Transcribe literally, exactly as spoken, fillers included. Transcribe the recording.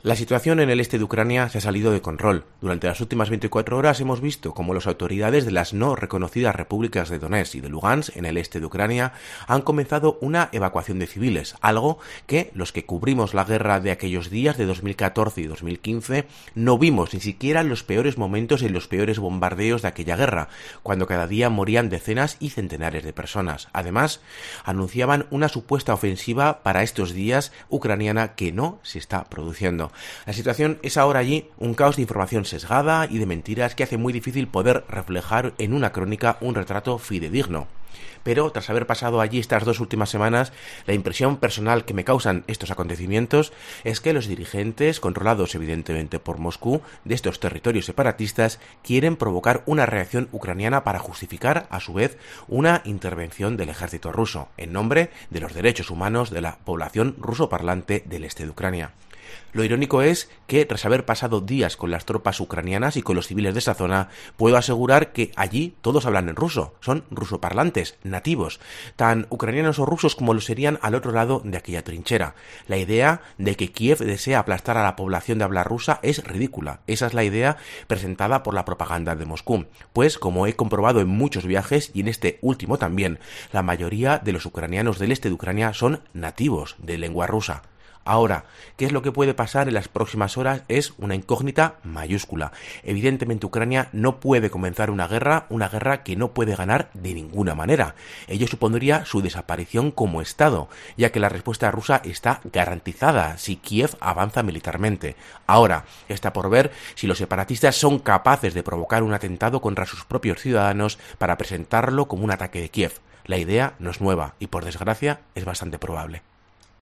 La situación en el este de Ucrania se ha salido de control. Durante las últimas veinticuatro horas hemos visto cómo las autoridades de las no reconocidas repúblicas de Donetsk y de Lugansk en el este de Ucrania han comenzado una evacuación de civiles, algo que los que cubrimos la guerra de aquellos días de dos mil catorce y dos mil quince no vimos ni siquiera en los peores momentos y en los peores bombardeos de aquella guerra, cuando cada día morían decenas y centenares de personas. Además, anunciaban una supuesta ofensiva para estos días ucraniana que no se está produciendo. La situación es ahora allí un caos de información sesgada y de mentiras que hace muy difícil poder reflejar en una crónica un retrato fidedigno. Pero tras haber pasado allí estas dos últimas semanas, la impresión personal que me causan estos acontecimientos es que los dirigentes, controlados evidentemente por Moscú, de estos territorios separatistas, quieren provocar una reacción ucraniana para justificar, a su vez, una intervención del ejército ruso, en nombre de los derechos humanos de la población rusoparlante del este de Ucrania. Lo irónico es que, tras haber pasado días con las tropas ucranianas y con los civiles de esa zona, puedo asegurar que allí todos hablan en ruso, son rusoparlantes, nativos, tan ucranianos o rusos como lo serían al otro lado de aquella trinchera. La idea de que Kiev desea aplastar a la población de habla rusa es ridícula. Esa es la idea presentada por la propaganda de Moscú, pues, como he comprobado en muchos viajes, y en este último también, la mayoría de los ucranianos del este de Ucrania son nativos de lengua rusa. Ahora, ¿qué es lo que puede pasar en las próximas horas? Es una incógnita mayúscula. Evidentemente Ucrania no puede comenzar una guerra, una guerra que no puede ganar de ninguna manera. Ello supondría su desaparición como Estado, ya que la respuesta rusa está garantizada si Kiev avanza militarmente. Ahora, está por ver si los separatistas son capaces de provocar un atentado contra sus propios ciudadanos para presentarlo como un ataque de Kiev. La idea no es nueva y, por desgracia, es bastante probable.